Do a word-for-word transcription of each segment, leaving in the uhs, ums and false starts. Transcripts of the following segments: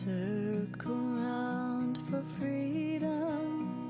Circle round for freedom,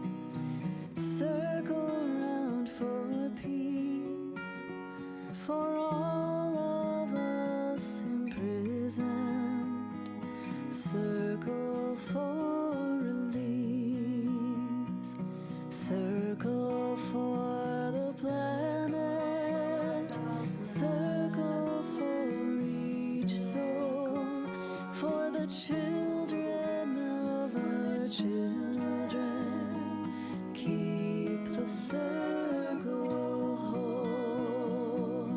circle round for peace, for all of us imprisoned, circle for release, circle for the planet, circle for each soul, for the children of our children. Keep the circle whole.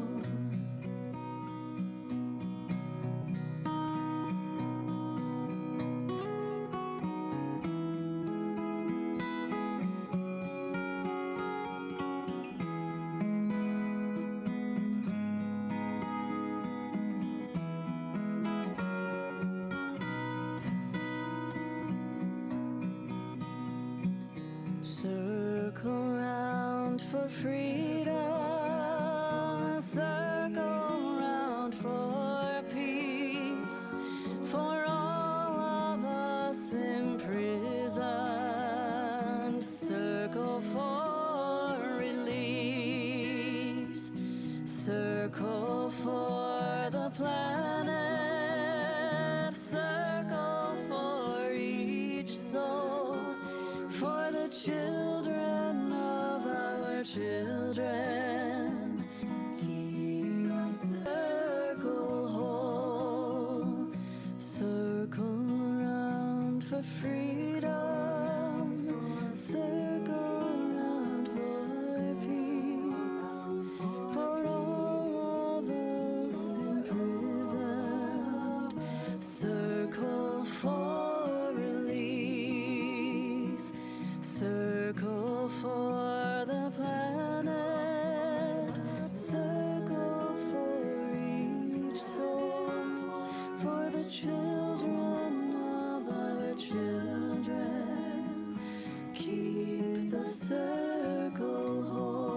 Circle round for freedom, circle round for peace, for all of us imprisoned, circle for release, circle for the planet, circle for each soul, for the children of our children. Keep the circle whole. Circle round for freedom, circle round for peace, for all of us imprisoned, circle for release, circle for the planet, circle for each soul, for the children of our children. Keep the circle whole.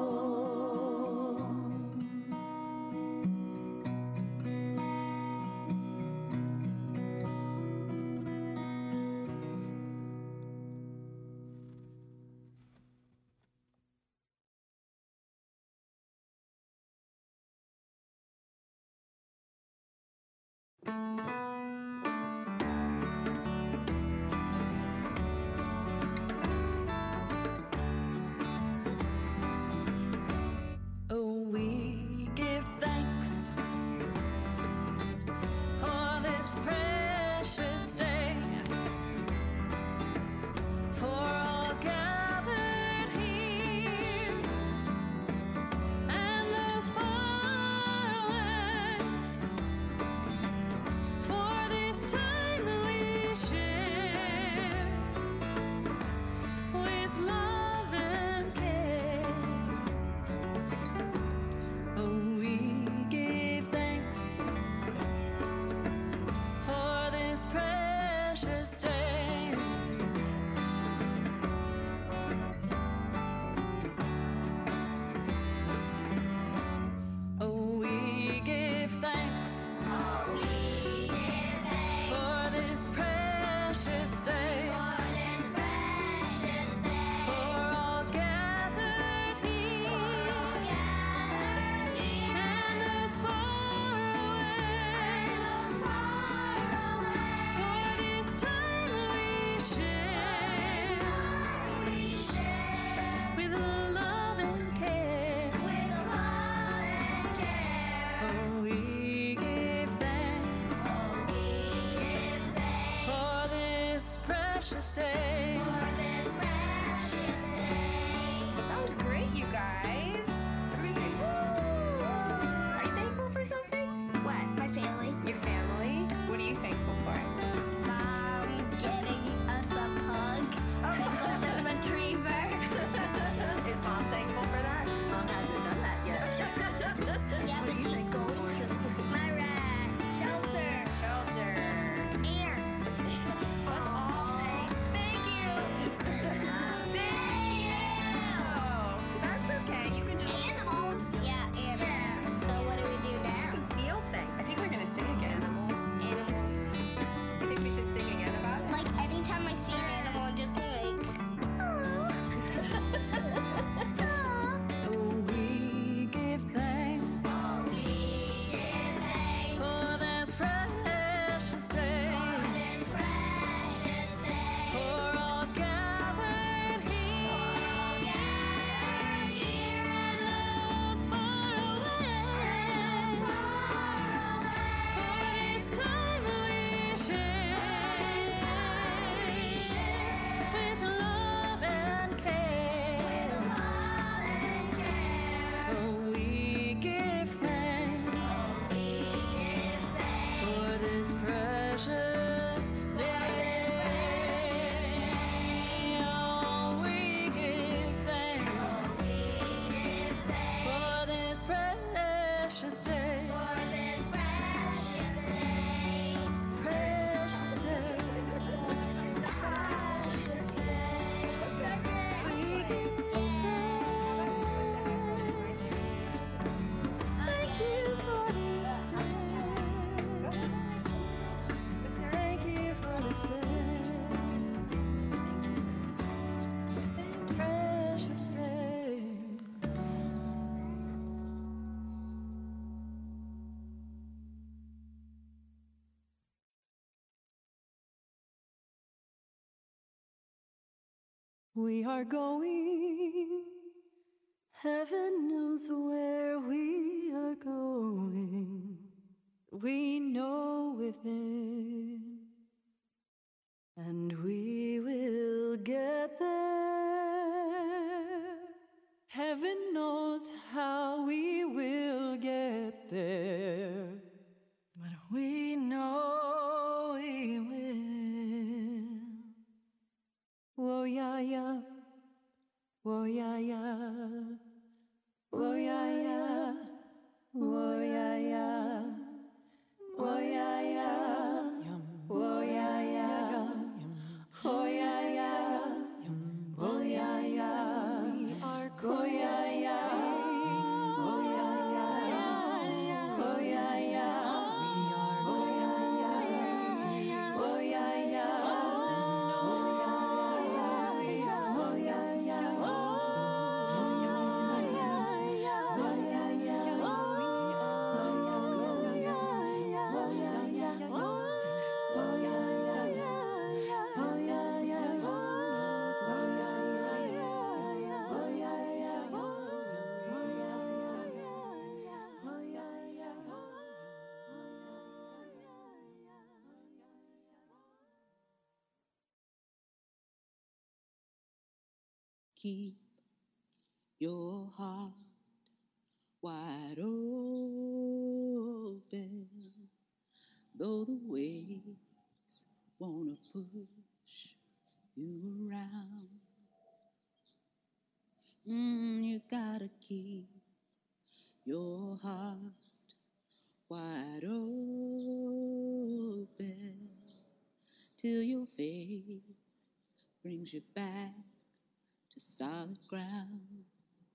Oh, we give thanks for this precious day, for all gathered here and those far away, for this time we share with love and care. Oh, we give thanks for this precious day. Oh, we give thanks for this precious day, for all gathered here and those far away, for this time we share with love and care. Oh, we give thanks for this precious day. That was great, you guys. Everybody say woo! Are you thankful for something? What? My family. Your family? What are you thankful for? Mom getting us a pug. A golden retriever. Is mom thankful for that? Mom hasn't done that yet. Yeah, but he's going to. My rat. Shelter. Shelter. Air. Let's all say thank We are going, heaven knows where we are going. We know within, and we will get there. Heaven knows how we will get there, but we know we will. Whoa, yeah, yeah. Whoa, yeah, yeah. Whoa, yeah, yeah. Whoa, yeah, yeah. Whoa, yeah, yeah. Whoa, yeah, yeah. Whoa, yeah, yeah. Whoa, yeah, yeah. We are cool, yeah, yeah. Whoa, yeah, yeah. Whoa, yeah, yeah. We are cool, yeah, yeah. Whoa, yeah, yeah. Whoa, yeah, yeah. Keep your heart wide open, though the waves wanna push you around. Mm, you gotta keep your heart wide open till your faith brings you back to solid ground.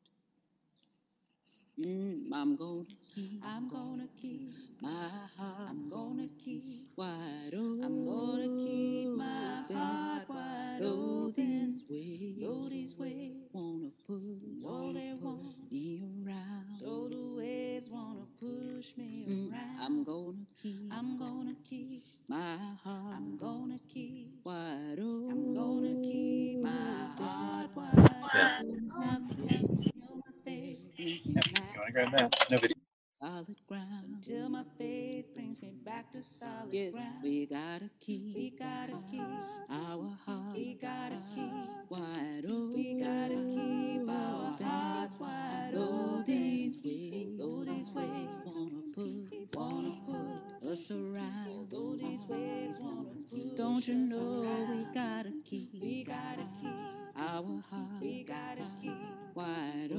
Mm, I'm gonna keep, I'm gonna keep my heart, I'm gonna keep wide open. I'm gonna keep my heart wide open. These waves, though these waves wanna push, though they want me around, though the waves wanna push me mm, around. I'm gonna keep, I'm gonna keep my heart, I'm gonna keep wide open. I'm gonna keep my heart wide Yeah. open. My faith, my faith brings me Yeah. back. You want to grab that? No video. Solid ground until my faith brings me back to solid yes, ground. We gotta keep, we gotta keep our heart, we gotta keep wide open. We gotta keep our hearts wide open. Though these waves, though these waves wanna put, wanna put us around. Though these waves wanna put, don't you know we gotta keep, we gotta keep our heart, we gotta keep wide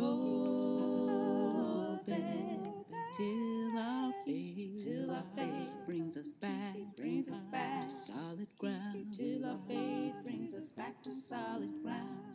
open. Till our faith, till our faith brings us back, brings us back to solid ground. Till our faith brings us back to solid ground.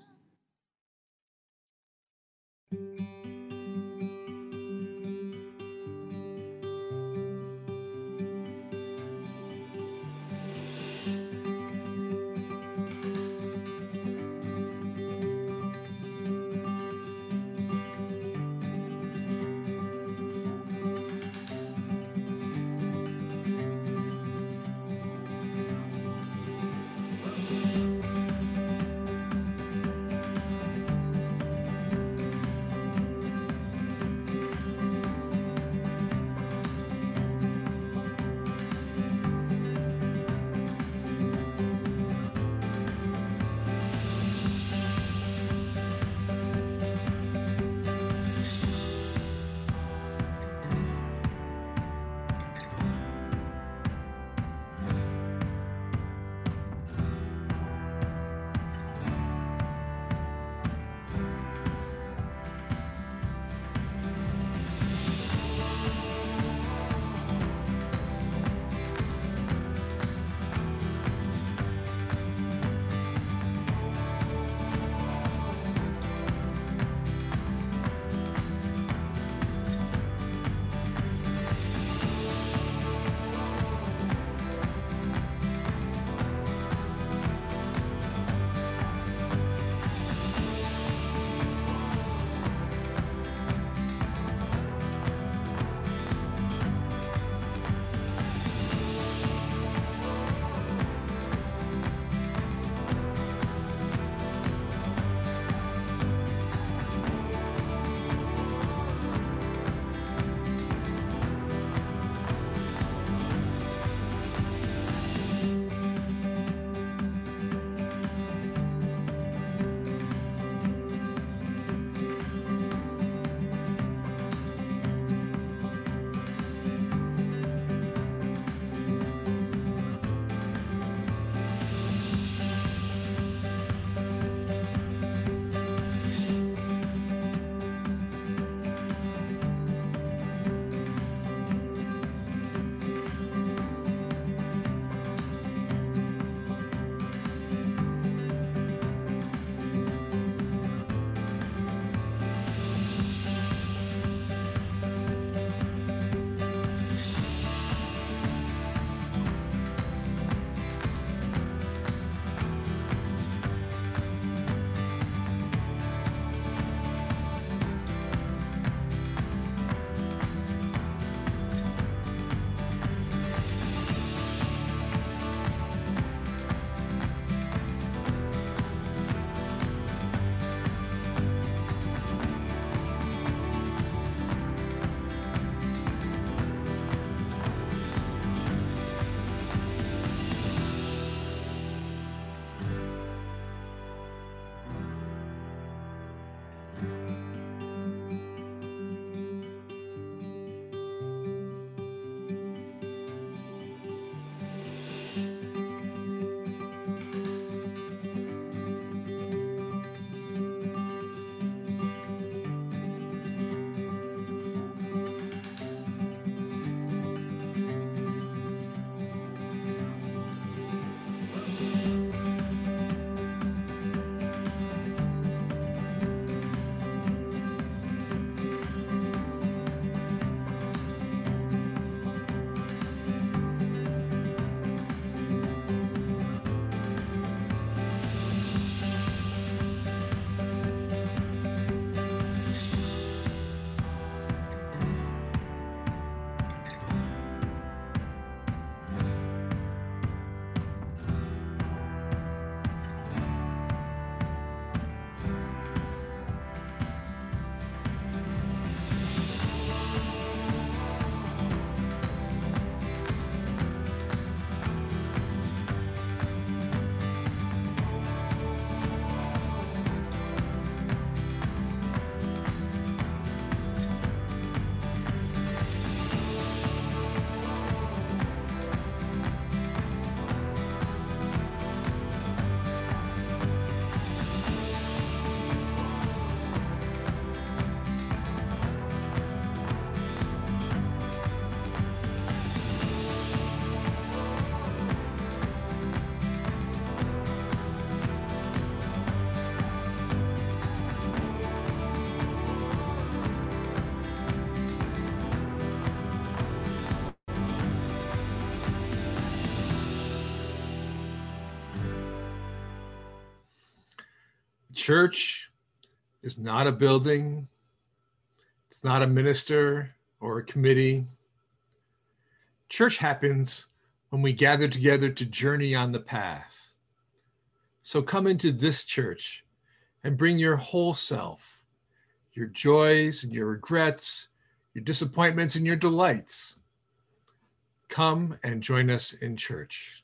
Church is not a building. It's not a minister or a committee. Church happens when we gather together to journey on the path. So come into this church and bring your whole self, your joys and your regrets, your disappointments and your delights. Come and join us in church.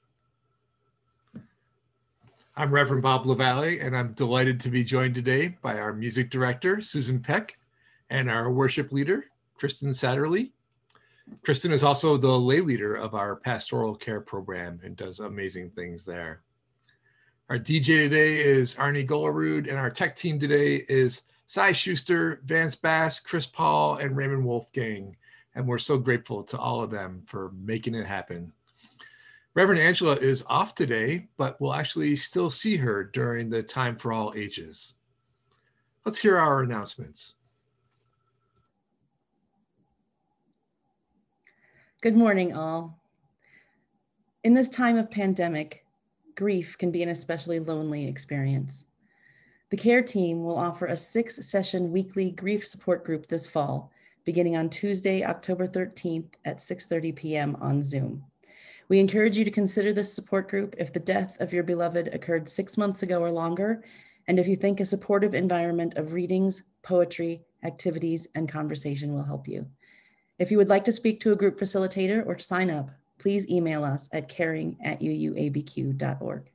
I'm Reverend Bob LaValle, and I'm delighted to be joined today by our music director, Susan Peck, and our worship leader, Kristen Satterley. Kristen is also the lay leader of our pastoral care program and does amazing things there. Our D J today is Arnie Golarud, and our tech team today is Cy Schuster, Vance Bass, Chris Paul, and Raymond Wolfgang. And we're so grateful to all of them for making it happen. Reverend Angela is off today, but we'll actually still see her during the Time for All Ages. Let's hear our announcements. Good morning, all. In this time of pandemic, grief can be an especially lonely experience. The CARE team will offer a six-session weekly grief support group this fall, beginning on Tuesday, October thirteenth at six thirty p m on Zoom. We encourage you to consider this support group if the death of your beloved occurred six months ago or longer, and if you think a supportive environment of readings, poetry, activities, and conversation will help you. If you would like to speak to a group facilitator or to sign up, please email us at caring at u u a b q dot org.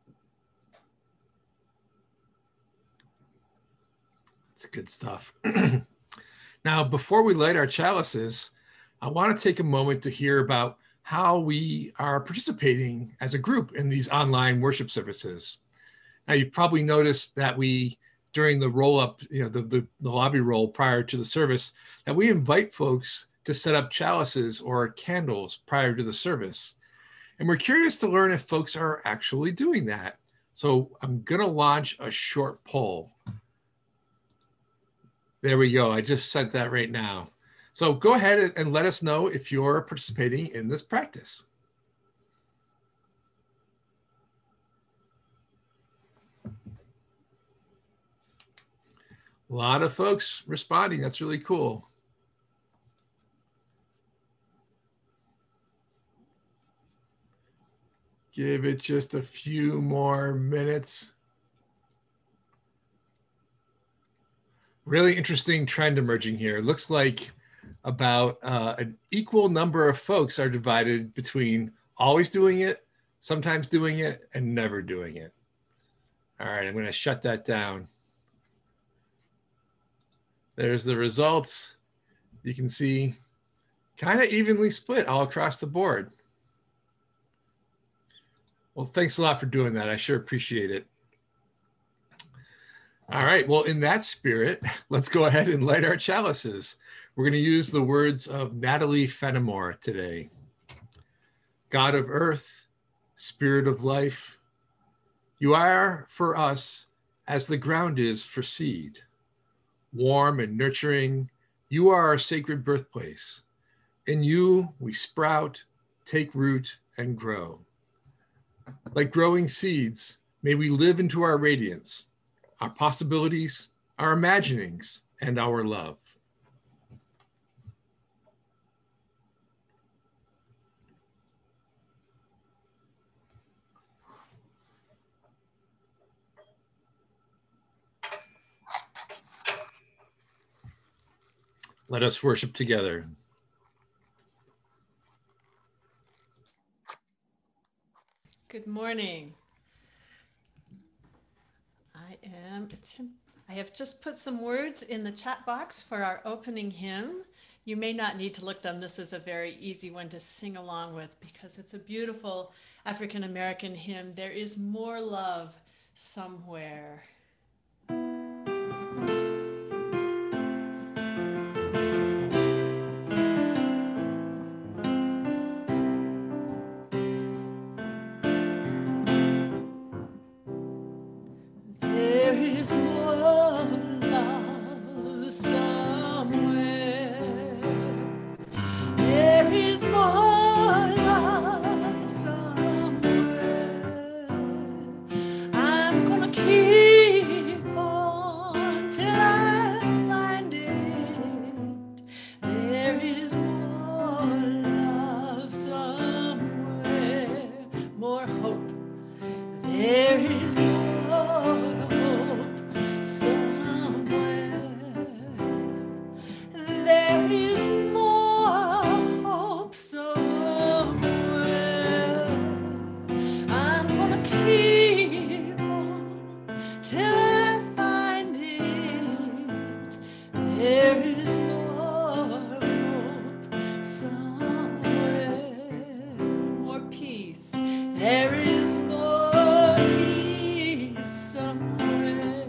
That's good stuff. Now, before we light our chalices, I want to take a moment to hear about how we are participating as a group in these online worship services. Now, you've probably noticed that we, during the roll-up, you know, the, the, the lobby roll prior to the service, that we invite folks to set up chalices or candles prior to the service. And we're curious to learn if folks are actually doing that. So I'm gonna launch a short poll. There we go, I just sent that right now. So go ahead and let us know if you're participating in this practice. A lot of folks responding, that's really cool. Give it just a few more minutes. Really interesting trend emerging here. It looks like about uh, an equal number of folks are divided between always doing it, sometimes doing it, and never doing it. All right, I'm going to shut that down. There's the results. You can see kind of evenly split all across the board. Well, thanks a lot for doing that. I sure appreciate it. All right, well, in that spirit, let's go ahead and light our chalices. We're going to use the words of Natalie Fenimore today. God of earth, spirit of life, you are for us as the ground is for seed. Warm and nurturing, you are our sacred birthplace. In you, we sprout, take root, and grow. Like growing seeds, may we live into our radiance, our possibilities, our imaginings, and our love. Let us worship together. Good morning. I am, I have just put some words in the chat box for our opening hymn. You may not need to look them. This is a very easy one to sing along with because it's a beautiful African-American hymn. There is more love somewhere. I'm gonna keep is more hope somewhere. There is more hope somewhere. I'm gonna keep on till I find it. There is more hope somewhere. More peace. There is more peace somewhere.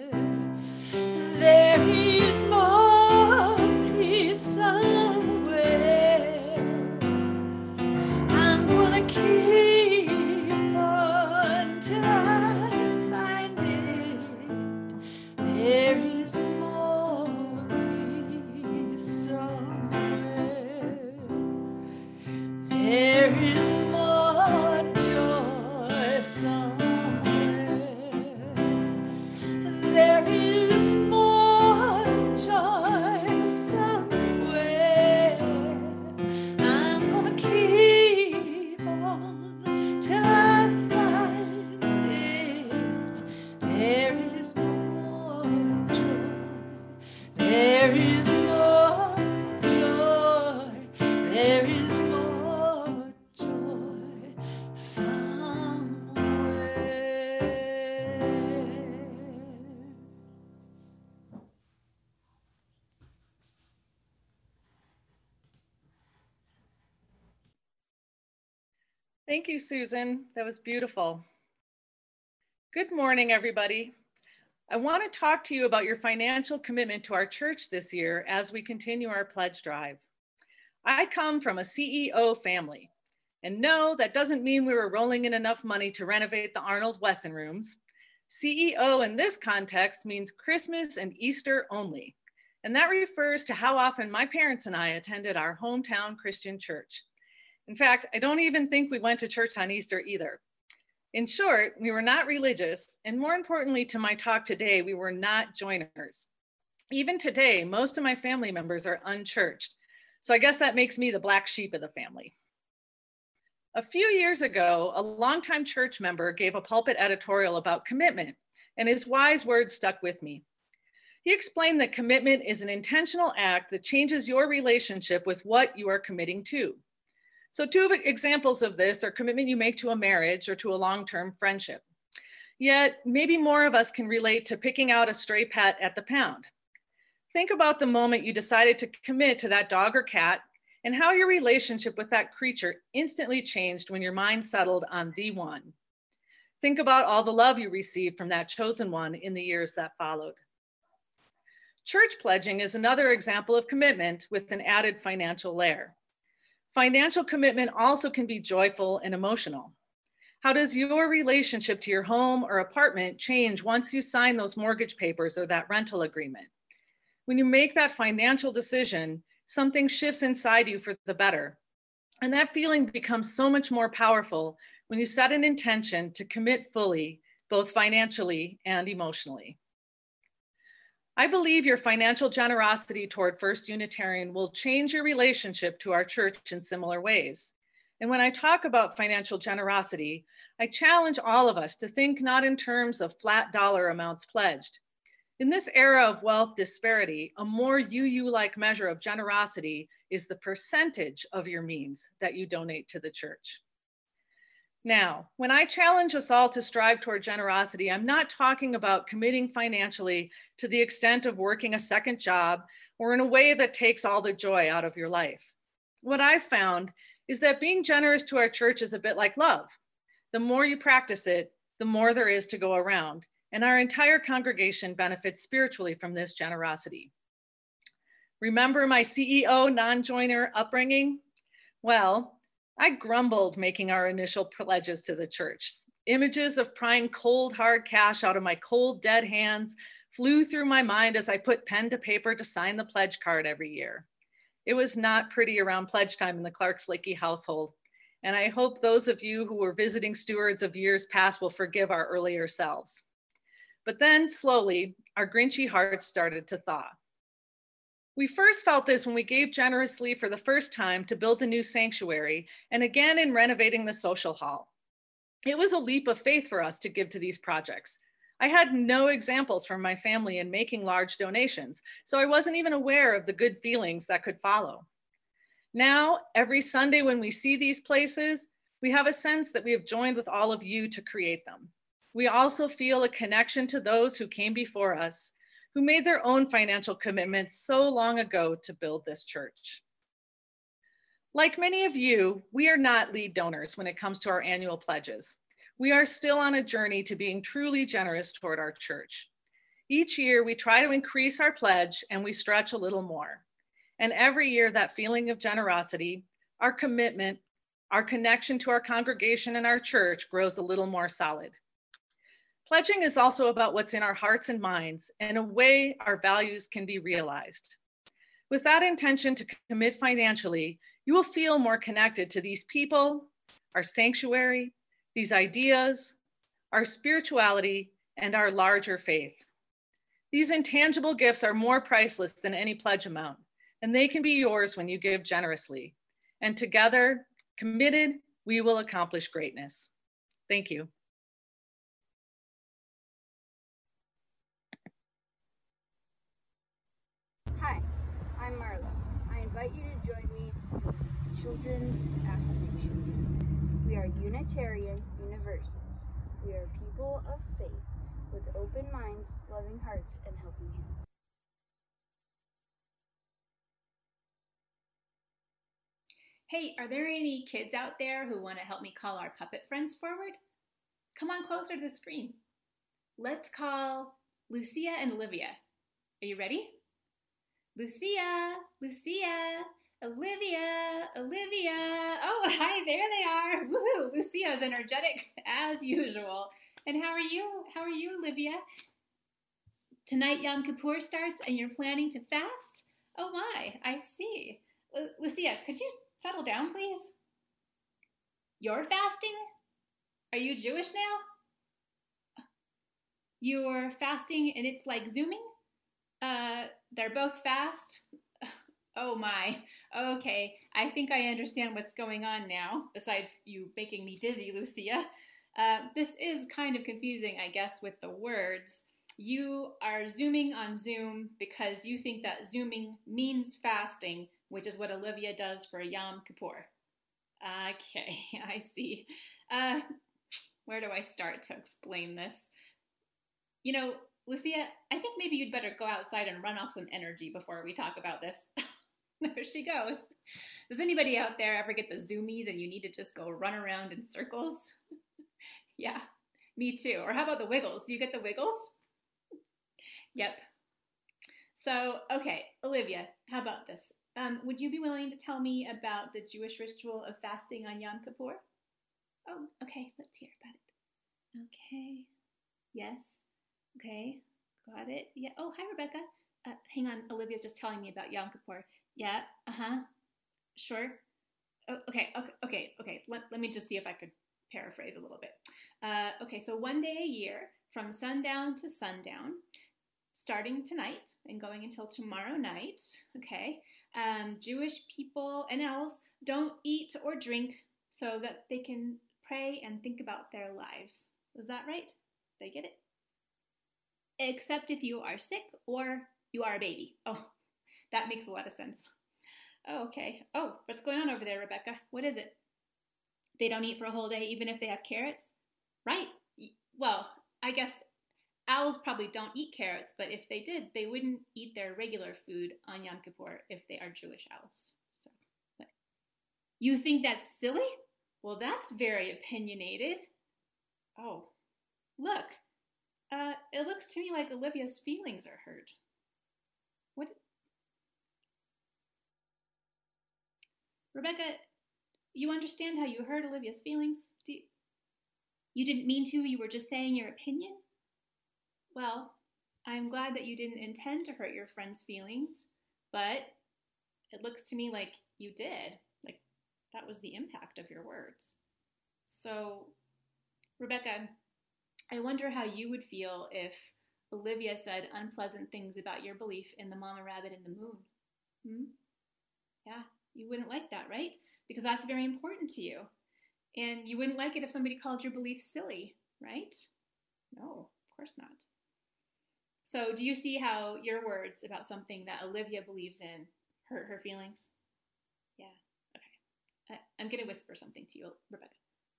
There is more peace somewhere. I'm gonna keep on till I find it. There is more peace somewhere. There is more joy somewhere. There is more joy somewhere. I'm gonna keep on till I find it. There is more joy. There is more joy. There is more joy somewhere. Thank you, Susan. That was beautiful. Good morning, everybody. I want to talk to you about your financial commitment to our church this year as we continue our pledge drive. I come from a C E O family, and no, that doesn't mean we were rolling in enough money to renovate the Arnold Wesson rooms. C E O in this context means Christmas and Easter only, and that refers to how often my parents and I attended our hometown Christian church. In fact, I don't even think we went to church on Easter either. In short, we were not religious, and more importantly to my talk today, we were not joiners. Even today, most of my family members are unchurched, so I guess that makes me the black sheep of the family. A few years ago, a longtime church member gave a pulpit editorial about commitment, and his wise words stuck with me. He explained that commitment is an intentional act that changes your relationship with what you are committing to. So two examples of this are commitment you make to a marriage or to a long-term friendship. Yet maybe more of us can relate to picking out a stray pet at the pound. Think about the moment you decided to commit to that dog or cat and how your relationship with that creature instantly changed when your mind settled on the one. Think about all the love you received from that chosen one in the years that followed. Church pledging is another example of commitment with an added financial layer. Financial commitment also can be joyful and emotional. How does your relationship to your home or apartment change once you sign those mortgage papers or that rental agreement? When you make that financial decision, something shifts inside you for the better. And that feeling becomes so much more powerful when you set an intention to commit fully, both financially and emotionally. I believe your financial generosity toward First Unitarian will change your relationship to our church in similar ways. And when I talk about financial generosity, I challenge all of us to think not in terms of flat dollar amounts pledged. In this era of wealth disparity, a more U U-like measure of generosity is the percentage of your means that you donate to the church. Now, when I challenge us all to strive toward generosity, I'm not talking about committing financially to the extent of working a second job or in a way that takes all the joy out of your life. What I've found is that being generous to our church is a bit like love. The more you practice it, the more there is to go around, and our entire congregation benefits spiritually from this generosity. Remember my C E O non-joiner upbringing? Well, I grumbled making our initial pledges to the church. Images of prying cold, hard cash out of my cold, dead hands flew through my mind as I put pen to paper to sign the pledge card every year. It was not pretty around pledge time in the Clark-Slickey household, and I hope those of you who were visiting stewards of years past will forgive our earlier selves. But then, slowly, our Grinchy hearts started to thaw. We first felt this when we gave generously for the first time to build the new sanctuary, and again in renovating the social hall. It was a leap of faith for us to give to these projects. I had no examples from my family in making large donations, so I wasn't even aware of the good feelings that could follow. Now, every Sunday when we see these places, we have a sense that we have joined with all of you to create them. We also feel a connection to those who came before us, who made their own financial commitments so long ago to build this church. Like many of you, we are not lead donors when it comes to our annual pledges. We are still on a journey to being truly generous toward our church. Each year, we try to increase our pledge and we stretch a little more. And every year, that feeling of generosity, our commitment, our connection to our congregation and our church grows a little more solid. Pledging is also about what's in our hearts and minds and a way our values can be realized. With that intention to commit financially, you will feel more connected to these people, our sanctuary, these ideas, our spirituality, and our larger faith. These intangible gifts are more priceless than any pledge amount, and they can be yours when you give generously. And together, committed, we will accomplish greatness. Thank you. Hi, I'm Marla. I invite you to join me in Children's Affirmation. We are Unitarian Universals. We are people of faith with open minds, loving hearts, and helping hands. Hey, are there any kids out there who want to help me call our puppet friends forward? Come on closer to the screen. Let's call Lucia and Olivia. Are you ready? Lucia, Lucia, Olivia, Olivia. Oh, hi, there they are. Woohoo, Lucia is energetic as usual. And how are you? How are you, Olivia? Tonight Yom Kippur starts and you're planning to fast? Oh my, I see. Uh, Lucia, could you settle down, please? You're fasting? Are you Jewish now? You're fasting and it's like Zooming? Uh, they're both fast? Oh my, okay. I think I understand what's going on now, besides you making me dizzy, Lucia. Uh, this is kind of confusing, I guess, with the words. You are Zooming on Zoom because you think that Zooming means fasting, which is what Olivia does for Yom Kippur. Okay, I see. Uh, where do I start to explain this? You know, Lucia, I think maybe you'd better go outside and run off some energy before we talk about this. There she goes. Does anybody out there ever get the zoomies and you need to just go run around in circles? Yeah, me too. Or how about the wiggles? Do you get the wiggles? Yep. So, okay, Olivia, how about this? Um, would you be willing to tell me about the Jewish ritual of fasting on Yom Kippur? Oh, okay, let's hear about it. Okay, yes, okay, got it. Yeah. Oh, hi, Rebecca. Uh, hang on, Olivia's just telling me about Yom Kippur. Yeah, uh-huh, sure. Oh, okay, okay, okay, okay. Let, let me just see if I could paraphrase a little bit. Uh, okay, so one day a year from sundown to sundown, starting tonight and going until tomorrow night, okay, um, Jewish people and owls don't eat or drink so that they can pray and think about their lives. Was that right? Did I get it? Except if you are sick or you are a baby. Oh, that makes a lot of sense. Oh, okay. Oh, what's going on over there, Rebecca? What is it? They don't eat for a whole day even if they have carrots? Right. Well, I guess owls probably don't eat carrots, but if they did, they wouldn't eat their regular food on Yom Kippur if they are Jewish owls. So, but you think that's silly? Well, that's very opinionated. Oh, look. Uh, it looks to me like Olivia's feelings are hurt. What? Rebecca, you understand how you hurt Olivia's feelings? Do you, you didn't mean to, you were just saying your opinion? Well, I'm glad that you didn't intend to hurt your friend's feelings, but it looks to me like you did. Like, that was the impact of your words. So, Rebecca, I wonder how you would feel if Olivia said unpleasant things about your belief in the Mama Rabbit in the moon. Hmm? Yeah, you wouldn't like that, right? Because that's very important to you. And you wouldn't like it if somebody called your beliefs silly, right? No, of course not. So do you see how your words about something that Olivia believes in hurt her feelings? Yeah, okay. I, I'm going to whisper something to you, Rebecca.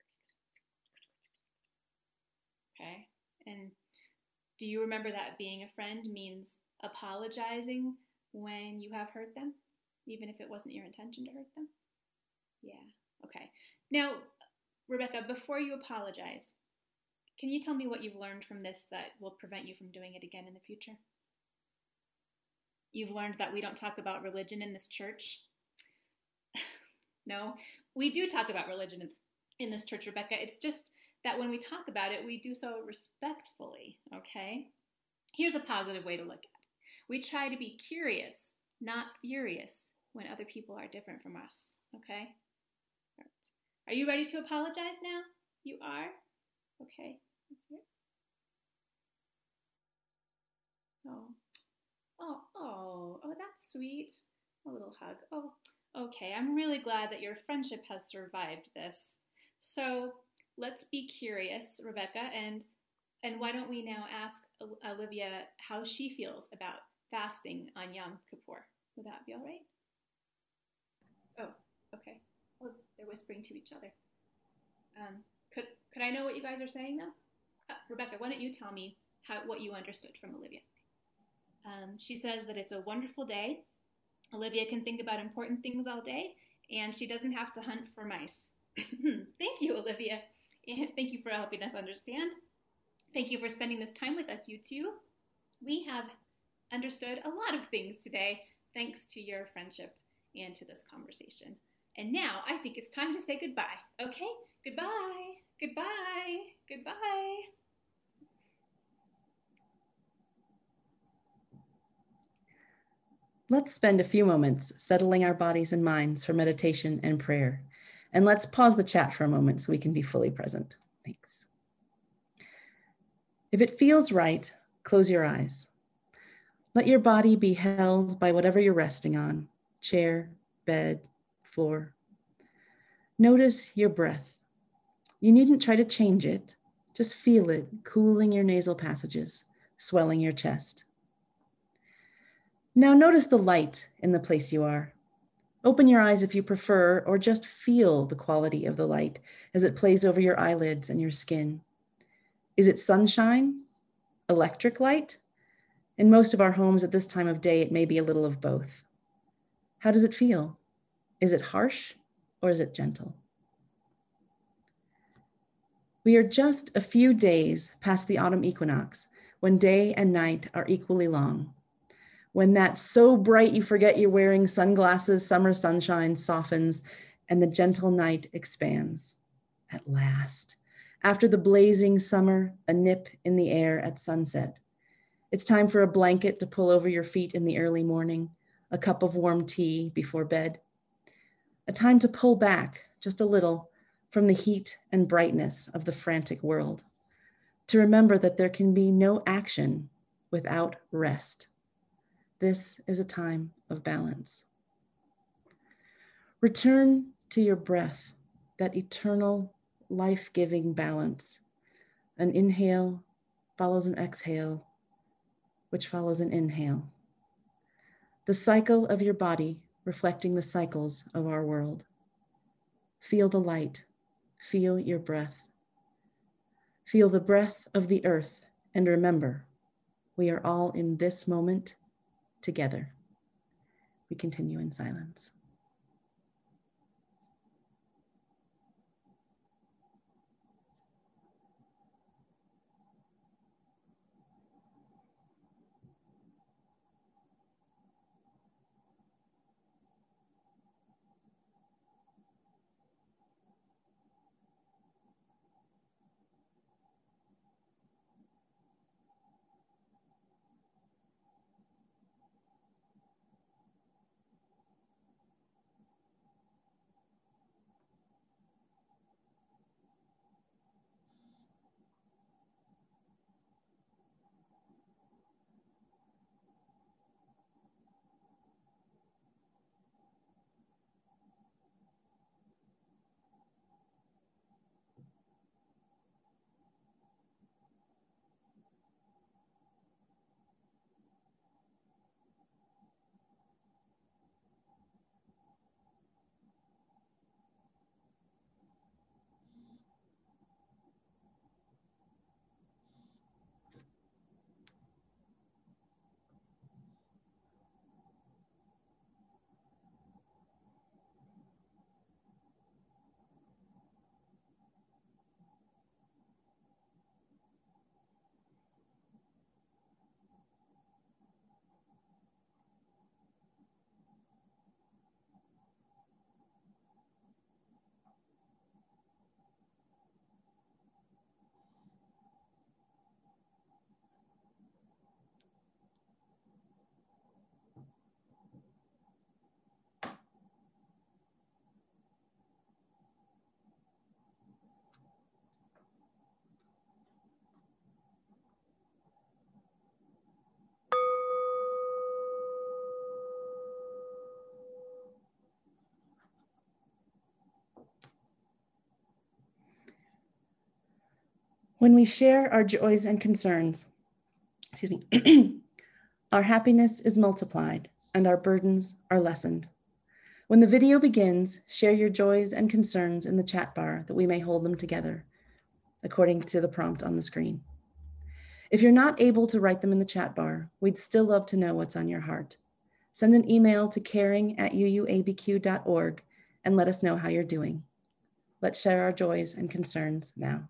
Okay, and do you remember that being a friend means apologizing when you have hurt them, even if it wasn't your intention to hurt them? Yeah, okay. Now, Rebecca, before you apologize, can you tell me what you've learned from this that will prevent you from doing it again in the future? You've learned that we don't talk about religion in this church? No, we do talk about religion in this church, Rebecca. It's just that when we talk about it, we do so respectfully, okay? Here's a positive way to look at it. We try to be curious, not furious, when other people are different from us, okay? All right. Are you ready to apologize now? You are? Okay. Let's hear it. Oh. Oh, oh, oh, that's sweet. A little hug. Oh, okay. I'm really glad that your friendship has survived this. So let's be curious, Rebecca, and and why don't we now ask Olivia how she feels about fasting on Yom Kippur? Would that be all right? Oh, okay. Well, they're whispering to each other. Um, could could I know what you guys are saying now? Uh, Rebecca, why don't you tell me how what you understood from Olivia? Um, she says that it's a wonderful day. Olivia can think about important things all day, and she doesn't have to hunt for mice. Thank you, Olivia. And thank you for helping us understand. Thank you for spending this time with us, you two. We have understood a lot of things today, thanks to your friendship and to this conversation. And now I think it's time to say goodbye. Okay? Goodbye. Goodbye. Goodbye. Let's spend a few moments settling our bodies and minds for meditation and prayer. And let's pause the chat for a moment so we can be fully present. Thanks. If it feels right, close your eyes. Let your body be held by whatever you're resting on, chair, bed, floor. Notice your breath. You needn't try to change it. Just feel it cooling your nasal passages, swelling your chest. Now notice the light in the place you are. Open your eyes if you prefer, or just feel the quality of the light as it plays over your eyelids and your skin. Is it sunshine? Electric light? In most of our homes at this time of day, it may be a little of both. How does it feel? Is it harsh or is it gentle? We are just a few days past the autumn equinox, when day and night are equally long. When that so bright you forget you're wearing sunglasses summer sunshine softens and the gentle night expands. At last, after the blazing summer, a nip in the air at sunset. It's time for a blanket to pull over your feet in the early morning, a cup of warm tea before bed. A time to pull back just a little from the heat and brightness of the frantic world. To remember that there can be no action without rest. This is a time of balance. Return to your breath, that eternal, life-giving balance. An inhale follows an exhale, which follows an inhale. The cycle of your body reflecting the cycles of our world. Feel the light, feel your breath. Feel the breath of the earth, and remember, we are all in this moment together. We continue in silence. When we share our joys and concerns, excuse me, our happiness is multiplied and our burdens are lessened. When the video begins, share your joys and concerns in the chat bar that we may hold them together, according to the prompt on the screen. If you're not able to write them in the chat bar, we'd still love to know what's on your heart. Send an email to caring at u u a b q dot org and let us know how you're doing. Let's share our joys and concerns now.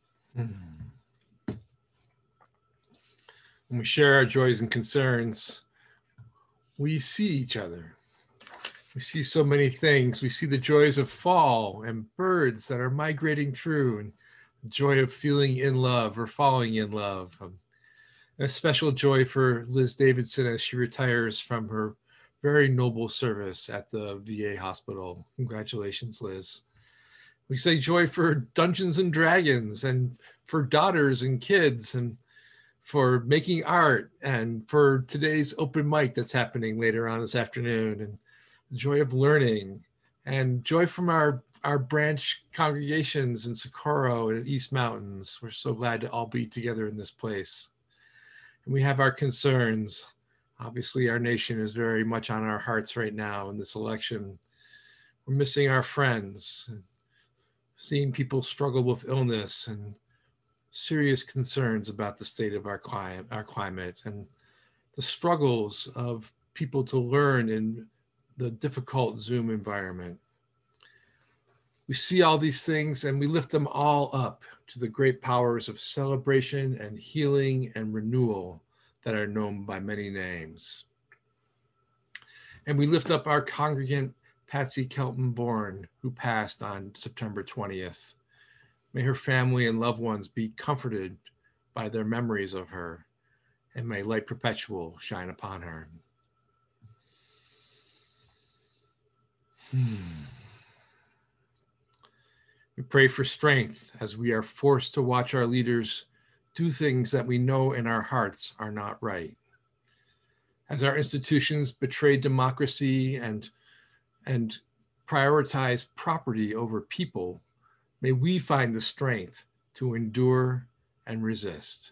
When we share our joys and concerns, we see each other. We see so many things. We see the joys of fall and birds that are migrating through, and the joy of feeling in love or falling in love. Um, a special joy for Liz Davidson as she retires from her very noble service at the V A hospital. Congratulations, Liz. We say joy for Dungeons and Dragons, and for daughters and kids, and for making art, and for today's open mic that's happening later on this afternoon, and joy of learning, and joy from our, our branch congregations in Socorro and East Mountains. We're so glad to all be together in this place. And we have our concerns. Obviously, our nation is very much on our hearts right now in this election. We're missing our friends, seeing people struggle with illness, and serious concerns about the state of our climate, our climate, and the struggles of people to learn in the difficult Zoom environment. We see all these things and we lift them all up to the great powers of celebration and healing and renewal that are known by many names. And we lift up our congregant, Patsy Kelton Bourne, who passed on September twentieth. May her family and loved ones be comforted by their memories of her, and may light perpetual shine upon her. Hmm. We pray for strength as we are forced to watch our leaders do things that we know in our hearts are not right. As our institutions betray democracy and, and prioritize property over people, may we find the strength to endure and resist.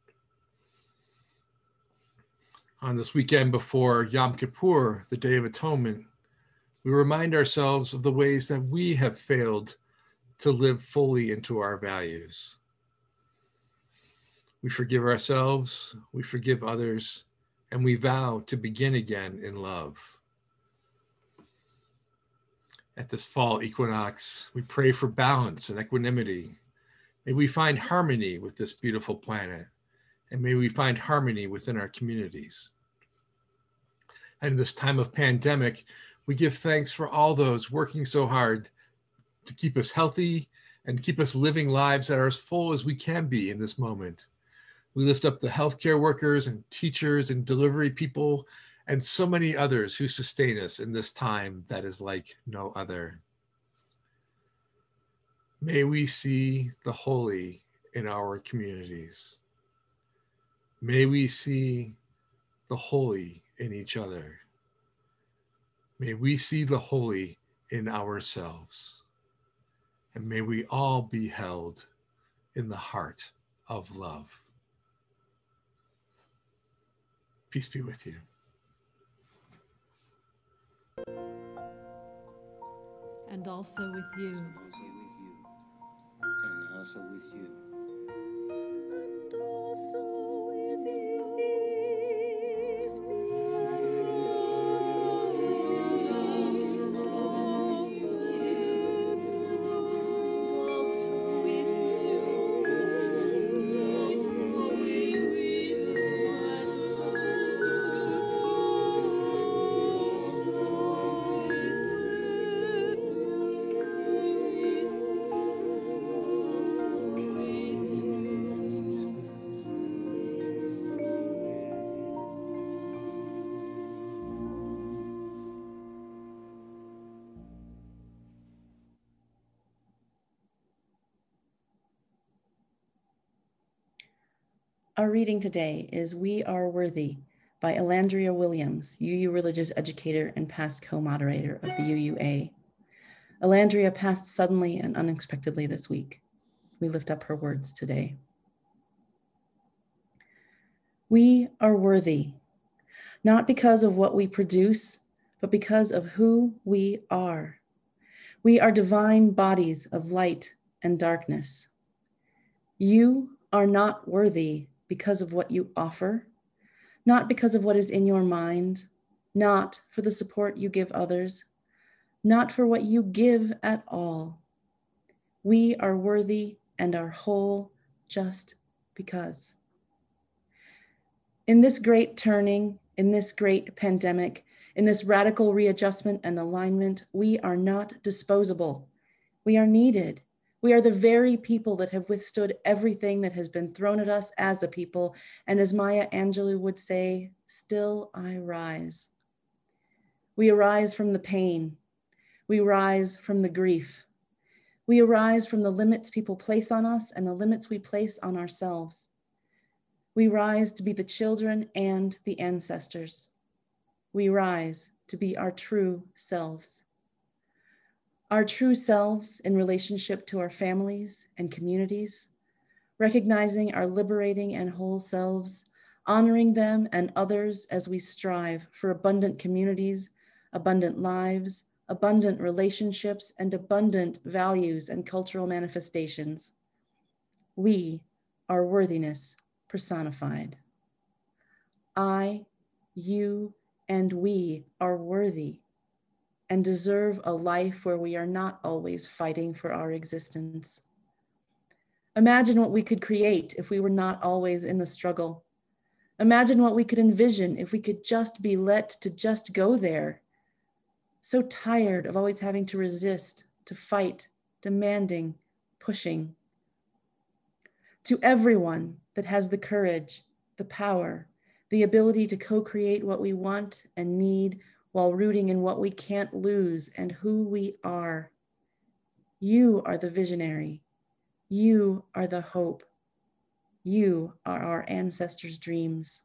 On this weekend before Yom Kippur, the Day of Atonement, we remind ourselves of the ways that we have failed to live fully into our values. We forgive ourselves, we forgive others, and we vow to begin again in love. At this fall equinox, we pray for balance and equanimity. May we find harmony with this beautiful planet, and may we find harmony within our communities. And in this time of pandemic, we give thanks for all those working so hard to keep us healthy and keep us living lives that are as full as we can be in this moment. We lift up the healthcare workers and teachers and delivery people and so many others who sustain us in this time that is like no other. May we see the holy in our communities. May we see the holy in each other. May we see the holy in ourselves. And may we all be held in the heart of love. Peace be with you. And also with you. And also with you. And also with you. And also with you. Our reading today is We Are Worthy by Elandria Williams, U U religious educator and past co-moderator of the U U A. Elandria passed suddenly and unexpectedly this week. We lift up her words today. We are worthy, not because of what we produce, but because of who we are. We are divine bodies of light and darkness. You are not worthy because of what you offer, not because of what is in your mind, not for the support you give others, not for what you give at all. We are worthy and are whole just because. In this great turning, In this great pandemic, in this radical readjustment and alignment, we are not disposable. We are needed. We are the very people that have withstood everything that has been thrown at us as a people. And as Maya Angelou would say, still I rise. We arise from the pain. We rise from the grief. We arise from the limits people place on us and the limits we place on ourselves. We rise to be the children and the ancestors. We rise to be our true selves. Our true selves in relationship to our families and communities, recognizing our liberating and whole selves, honoring them and others as we strive for abundant communities, abundant lives, abundant relationships, and abundant values and cultural manifestations. We are worthiness personified. I, you, and we are worthy and deserve a life where we are not always fighting for our existence. Imagine what we could create if we were not always in the struggle. Imagine what we could envision if we could just be let to just go there. So tired of always having to resist, to fight, demanding, pushing. To everyone that has the courage, the power, the ability to co-create what we want and need while rooting in what we can't lose and who we are. You are the visionary. You are the hope. You are our ancestors' dreams.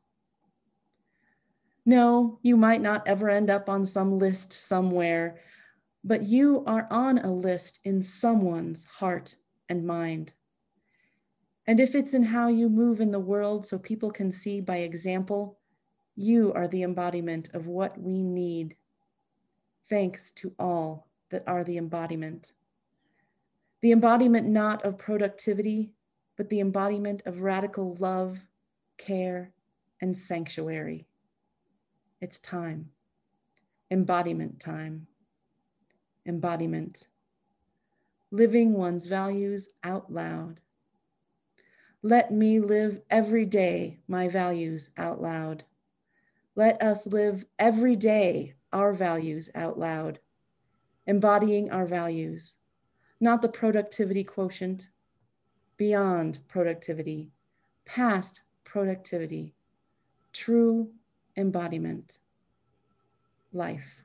No, you might not ever end up on some list somewhere, but you are on a list in someone's heart and mind. And if it's in how you move in the world so people can see by example, you are the embodiment of what we need. Thanks to all that are the embodiment. The embodiment not of productivity, but the embodiment of radical love, care, and sanctuary. It's time. Embodiment time. Embodiment. Living one's values out loud. Let me live every day my values out loud. Let us live every day our values out loud, embodying our values, not the productivity quotient, beyond productivity, past productivity, true embodiment, life.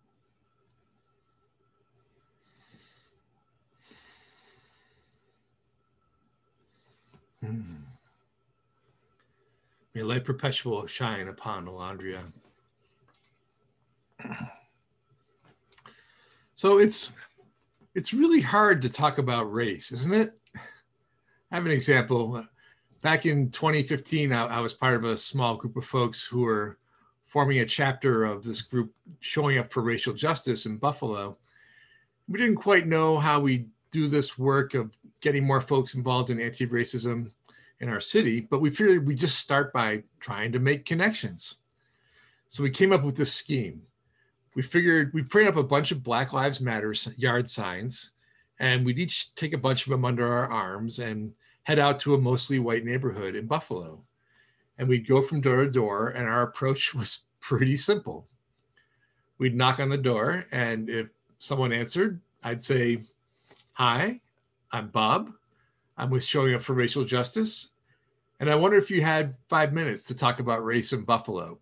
Hmm. May light perpetual shine upon Alondria. So it's it's really hard to talk about race, isn't it? I have an example. Back in twenty fifteen, I, I was part of a small group of folks who were forming a chapter of this group showing up for racial justice in Buffalo. We didn't quite know how we do this work of getting more folks involved in anti-racism in our city, but we figured we'd just start by trying to make connections. So we came up with this scheme. We figured we'd print up a bunch of Black Lives Matter yard signs, and we'd each take a bunch of them under our arms and head out to a mostly white neighborhood in Buffalo. And we'd go from door to door, and our approach was pretty simple. We'd knock on the door, and if someone answered, I'd say, "Hi, I'm Bob. I'm with Showing Up for Racial Justice. And I wonder if you had five minutes to talk about race in Buffalo."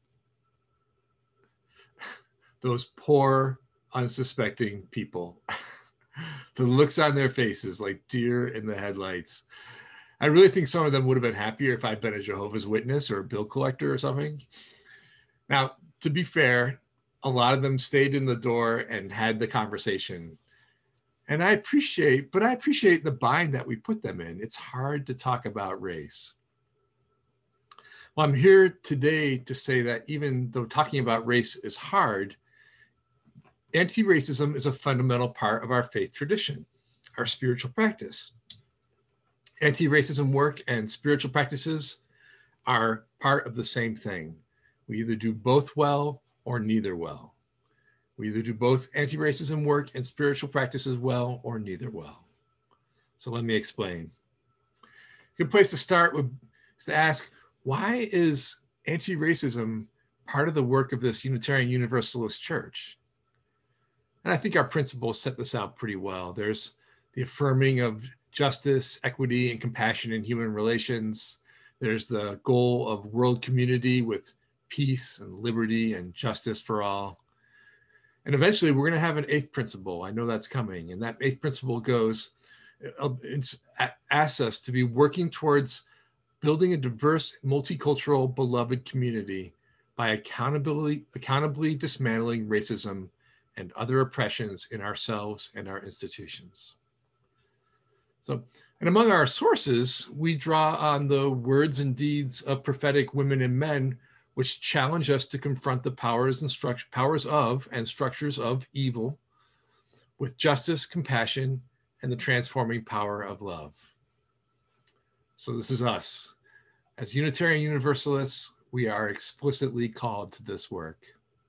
Those poor, unsuspecting people. The looks on their faces like deer in the headlights. I really think some of them would have been happier if I'd been a Jehovah's Witness or a bill collector or something. Now, to be fair, a lot of them stayed in the door and had the conversation. And I appreciate, but I appreciate the bind that we put them in. It's hard to talk about race. Well, I'm here today to say that even though talking about race is hard, anti-racism is a fundamental part of our faith tradition, our spiritual practice. Anti-racism work and spiritual practices are part of the same thing. We either do both well or neither well. We either do both anti-racism work and spiritual practices well or neither well. So let me explain. A good place to start would, is to ask, why is anti-racism part of the work of this Unitarian Universalist Church. And I think our principles set this out pretty well. There's the affirming of justice, equity, and compassion in human relations. There's the goal of world community with peace and liberty and justice for all. And eventually we're going to have an eighth principle. I know that's coming. And that eighth principle goes, it asks us to be working towards building a diverse, multicultural, beloved community by accountability, accountably dismantling racism and other oppressions in ourselves and our institutions. So, and among our sources, we draw on the words and deeds of prophetic women and men, which challenge us to confront the powers and structure, powers of and structures of evil with justice, compassion, and the transforming power of love. So this is us. As Unitarian Universalists, we are explicitly called to this work.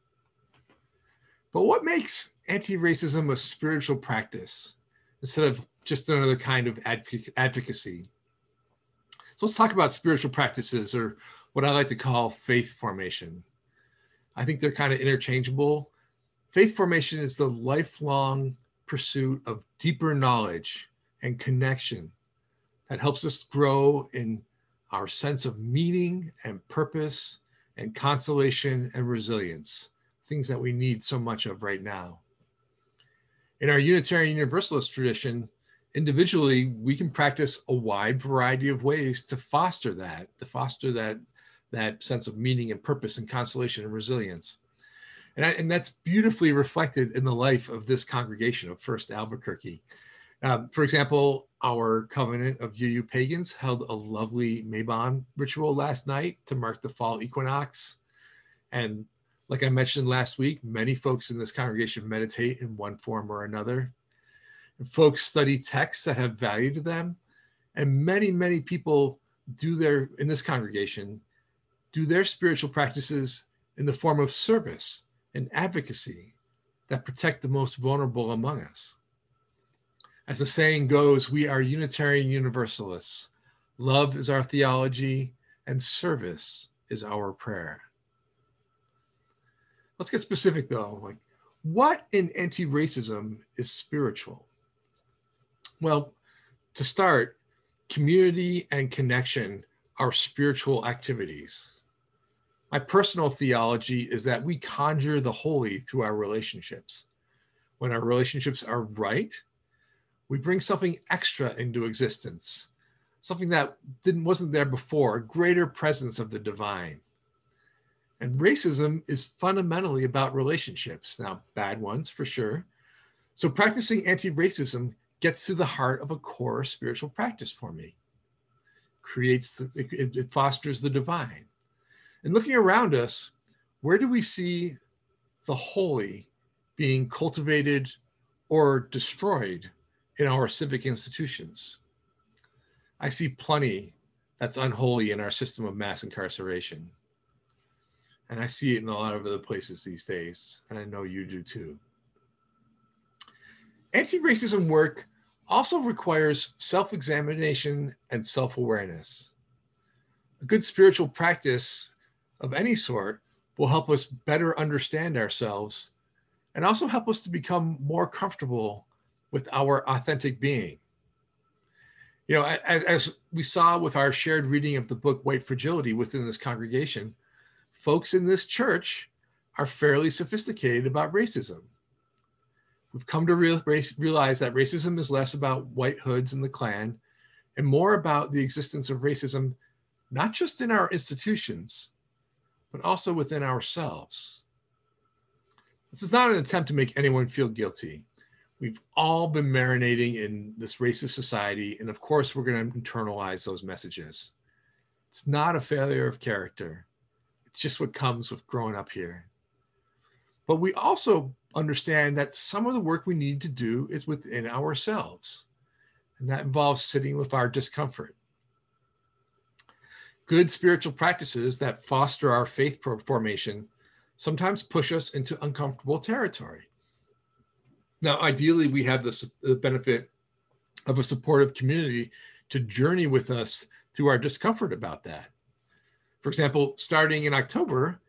But what makes anti-racism a spiritual practice instead of just another kind of advoc- advocacy? So let's talk about spiritual practices, or what I like to call faith formation. I think they're kind of interchangeable. Faith formation is the lifelong pursuit of deeper knowledge and connection that helps us grow in our sense of meaning and purpose and consolation and resilience, things that we need so much of right now. In our Unitarian Universalist tradition, individually, we can practice a wide variety of ways to foster that, to foster that, that sense of meaning and purpose and consolation and resilience. And, I, and that's beautifully reflected in the life of this congregation of First Albuquerque. Um, for example, our Covenant of U U Pagans held a lovely Mabon ritual last night to mark the fall equinox. And like I mentioned last week, many folks in this congregation meditate in one form or another. And folks study texts that have value to them. And many, many people do their, in this congregation, do their spiritual practices in the form of service and advocacy that protect the most vulnerable among us. As the saying goes, we are Unitarian Universalists. Love is our theology and service is our prayer. Let's get specific though. Like, what in anti-racism is spiritual? Well, to start, community and connection are spiritual activities. My personal theology is that we conjure the holy through our relationships. When our relationships are right, we bring something extra into existence, something that didn't, wasn't there before, a greater presence of the divine. And racism is fundamentally about relationships. Now, bad ones for sure. So practicing anti-racism gets to the heart of a core spiritual practice for me. Creates the, it, it fosters the divine. And looking around us, where do we see the holy being cultivated or destroyed in our civic institutions? I see plenty that's unholy in our system of mass incarceration. And I see it in a lot of other places these days, and I know you do too. Anti-racism work also requires self-examination and self-awareness. A good spiritual practice of any sort will help us better understand ourselves and also help us to become more comfortable with our authentic being. You know, as, as we saw with our shared reading of the book White Fragility within this congregation, folks in this church are fairly sophisticated about racism. We've come to real, race, realize that racism is less about white hoods and the Klan and more about the existence of racism, not just in our institutions, but also within ourselves. This is not an attempt to make anyone feel guilty. We've all been marinating in this racist society, and of course, we're going to internalize those messages. It's not a failure of character. It's just what comes with growing up here. But we also understand that some of the work we need to do is within ourselves, and that involves sitting with our discomfort. Good spiritual practices that foster our faith formation sometimes push us into uncomfortable territory. Now, ideally, we have the, the benefit of a supportive community to journey with us through our discomfort about that. For example, starting in October,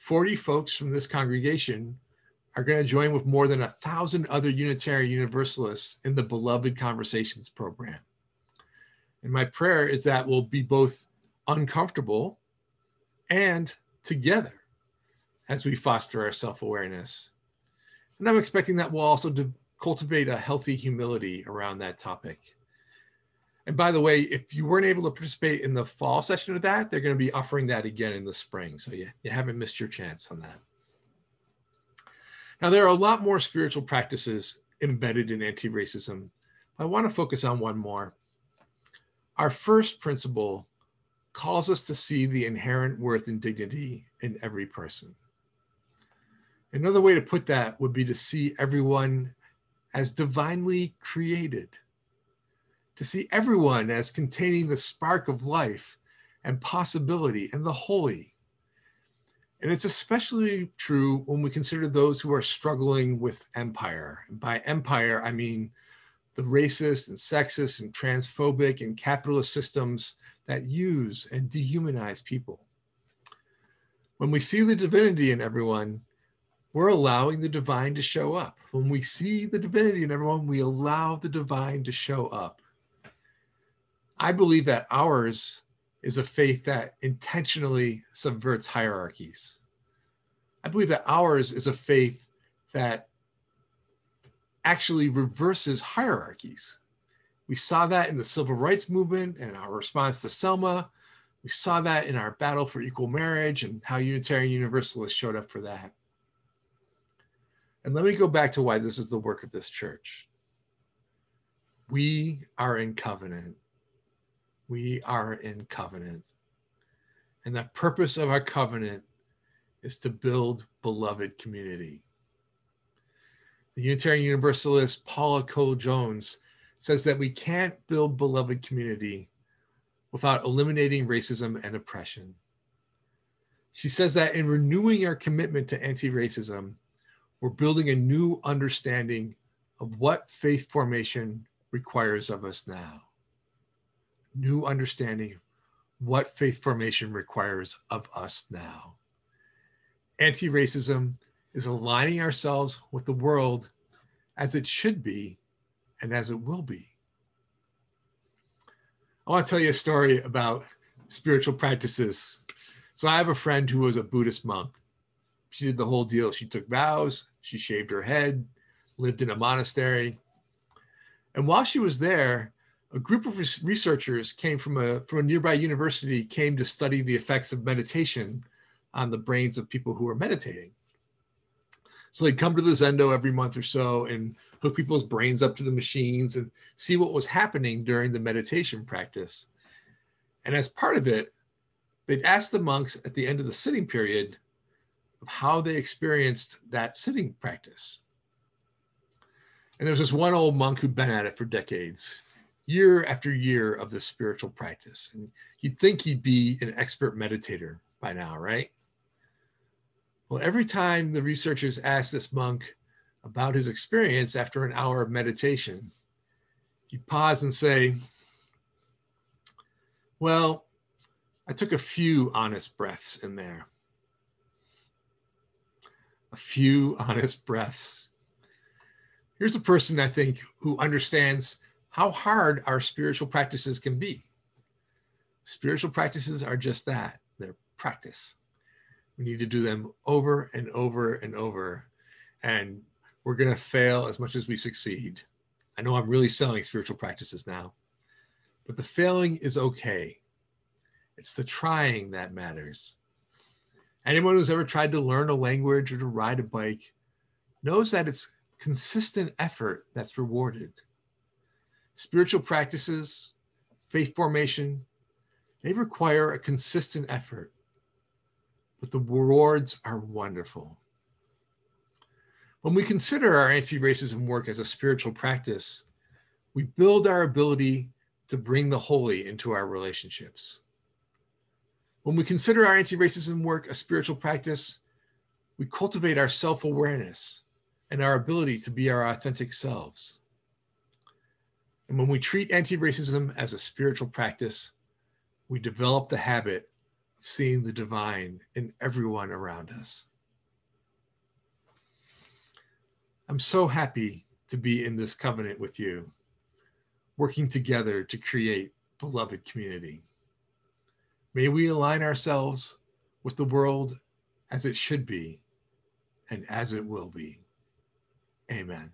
forty folks from this congregation are going to join with more than a thousand other Unitarian Universalists in the Beloved Conversations program. And my prayer is that we'll be both uncomfortable and together as we foster our self-awareness. And I'm expecting that we'll also de- cultivate a healthy humility around that topic. And by the way, if you weren't able to participate in the fall session of that, they're going to be offering that again in the spring. So you, you haven't missed your chance on that. Now, there are a lot more spiritual practices embedded in anti-racism. I want to focus on one more. Our first principle calls us to see the inherent worth and dignity in every person. Another way to put that would be to see everyone as divinely created, to see everyone as containing the spark of life and possibility and the holy. And it's especially true when we consider those who are struggling with empire. And by empire, I mean the racist and sexist and transphobic and capitalist systems that use and dehumanize people. When we see the divinity in everyone, we're allowing the divine to show up. When we see the divinity in everyone, we allow the divine to show up. I believe that ours is a faith that intentionally subverts hierarchies. I believe that ours is a faith that actually reverses hierarchies. We saw that in the civil rights movement and our response to Selma. We saw that in our battle for equal marriage and how Unitarian Universalists showed up for that. And let me go back to why this is the work of this church. We are in covenant. We are in covenant. And the purpose of our covenant is to build beloved community. The Unitarian Universalist Paula Cole-Jones says that we can't build beloved community without eliminating racism and oppression. She says that in renewing our commitment to anti-racism, we're building a new understanding of what faith formation requires of us now. New understanding what faith formation requires of us now. Anti-racism is aligning ourselves with the world as it should be and as it will be. I want to tell you a story about spiritual practices. So I have a friend who was a Buddhist monk. She did the whole deal. She took vows, she shaved her head, lived in a monastery. And while she was there, a group of researchers came from a, from a nearby university, came to study the effects of meditation on the brains of people who are meditating. So they'd come to the Zendo every month or so and hook people's brains up to the machines and see what was happening during the meditation practice. And as part of it, they'd ask the monks at the end of the sitting period of how they experienced that sitting practice. And there was this one old monk who'd been at it for decades, year after year of this spiritual practice. And you'd think he'd be an expert meditator by now, right? Well, every time the researchers asked this monk about his experience after an hour of meditation, he'd pause and say, well, I took a few honest breaths in there. A few honest breaths. Here's a person, I think, who understands how hard our spiritual practices can be. Spiritual practices are just that, they're practice. We need to do them over and over and over, and we're going to fail as much as we succeed. I know I'm really selling spiritual practices now, but the failing is okay. It's the trying that matters. Anyone who's ever tried to learn a language or to ride a bike knows that it's consistent effort that's rewarded. Spiritual practices, faith formation, they require a consistent effort, but the rewards are wonderful. When we consider our anti-racism work as a spiritual practice, we build our ability to bring the holy into our relationships. When we consider our anti-racism work a spiritual practice, we cultivate our self-awareness and our ability to be our authentic selves. And when we treat anti-racism as a spiritual practice, we develop the habit seeing the divine in everyone around us. I'm so happy to be in this covenant with you, working together to create beloved community. May we align ourselves with the world as it should be and as it will be. Amen.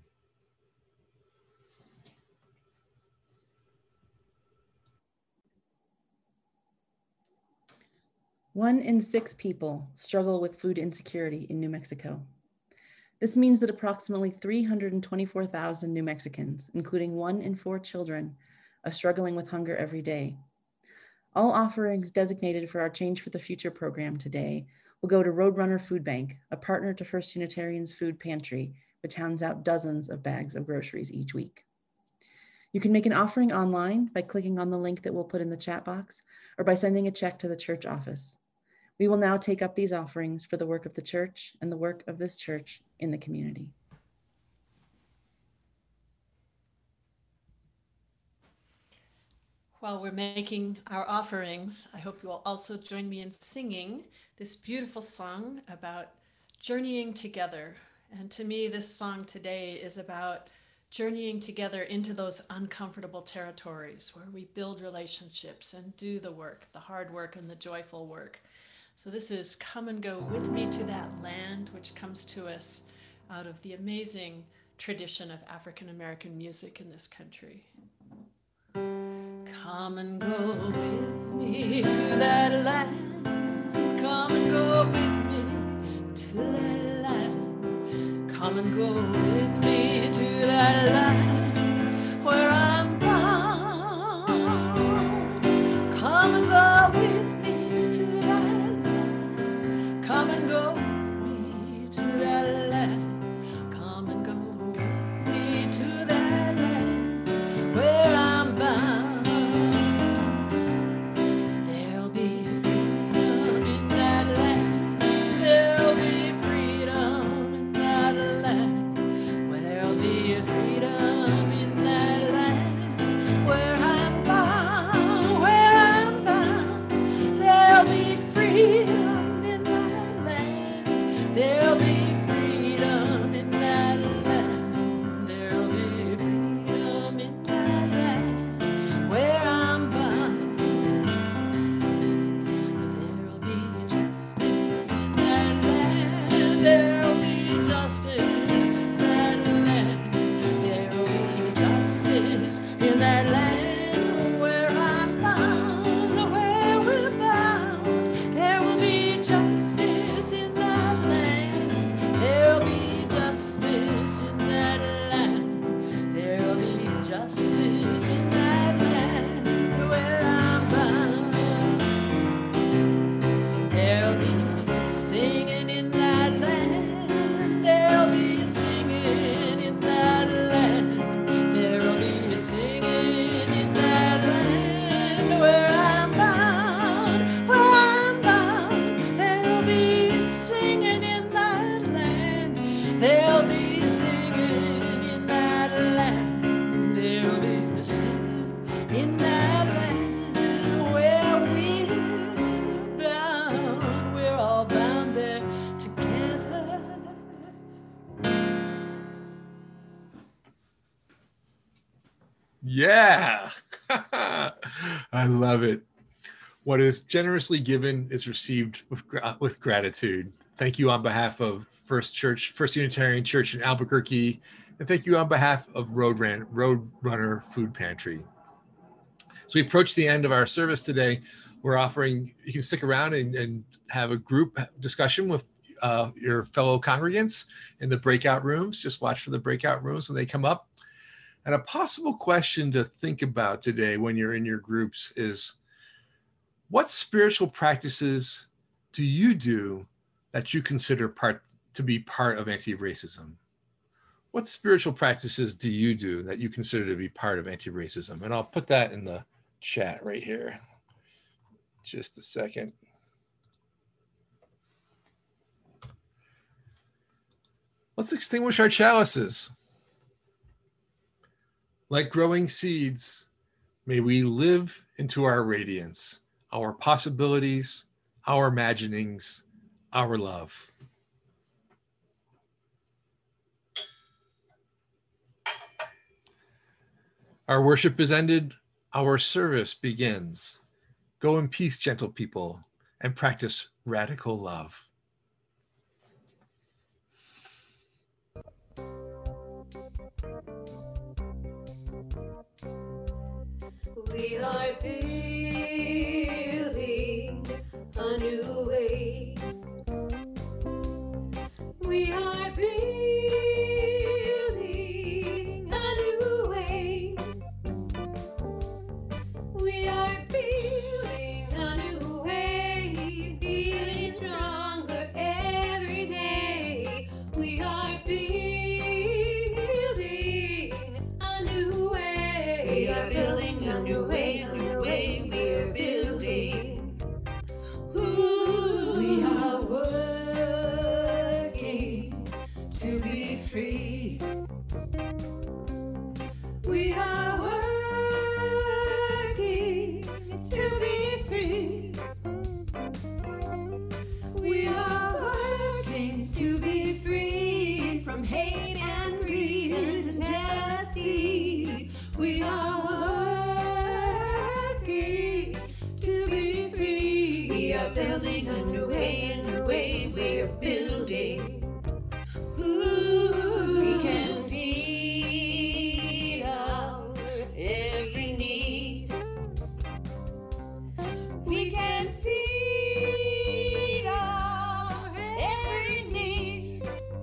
One in six people struggle with food insecurity in New Mexico. This means that approximately three hundred twenty-four thousand New Mexicans, including one in four children, are struggling with hunger every day. All offerings designated for our Change for the Future program today will go to Roadrunner Food Bank, a partner to First Unitarian's Food Pantry, which hands out dozens of bags of groceries each week. You can make an offering online by clicking on the link that we'll put in the chat box or by sending a check to the church office. We will now take up these offerings for the work of the church and the work of this church in the community. While we're making our offerings, I hope you will also join me in singing this beautiful song about journeying together. And to me, this song today is about journeying together into those uncomfortable territories where we build relationships and do the work, the hard work and the joyful work. So this is Come and Go With Me to That Land, which comes to us out of the amazing tradition of African American music in this country. Come and go with me to that land. Come and go with me to that land. Come and go with me to that land where I'm bound. Come and go with me to that land. Come and go with me to that land. Come and go with me to that land where I'm bound. Yeah, I love it. What is generously given is received with, with gratitude. Thank you on behalf of First Church, First Unitarian Church in Albuquerque, and thank you on behalf of Roadrunner, Roadrunner Food Pantry. So we approach the end of our service today. We're offering, you can stick around and, and have a group discussion with uh, your fellow congregants in the breakout rooms. Just watch for the breakout rooms when they come up. And a possible question to think about today when you're in your groups is, what spiritual practices do you do that you consider part to be part of anti-racism? What spiritual practices do you do that you consider to be part of anti-racism? And I'll put that in the chat right here. Just a second. Let's extinguish our chalices. Like growing seeds, may we live into our radiance, our possibilities, our imaginings, our love. Our worship is ended, our service begins. Go in peace, gentle people, and practice radical love. We are building a new way. We are building a new way. We are building a new way, feeling stronger every day. We are building a new way. We are building a new way, a new way. We are building. Ooh, we are working to be free. We are working to be free. We are working to be free from hate and greed and jealousy. We are working to be free. We are building a new way, a new way. We are building. Ooh, we can feed our every need. We can feed our every need.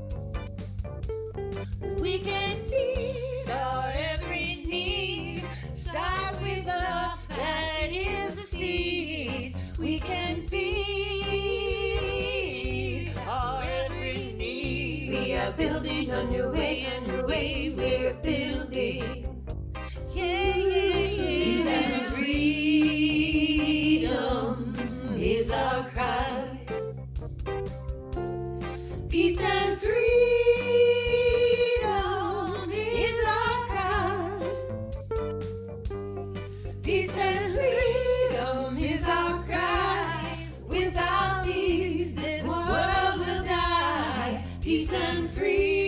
We can feed our every need. Start with love, that is the seed. We can feed our every need. We are building a new way, a new way. We're building. Yeah, yeah, yeah. Peace and freedom is our cry. Peace and freedom is our cry. Peace and freedom is our cry. Without peace, this world will die. Peace and freedom.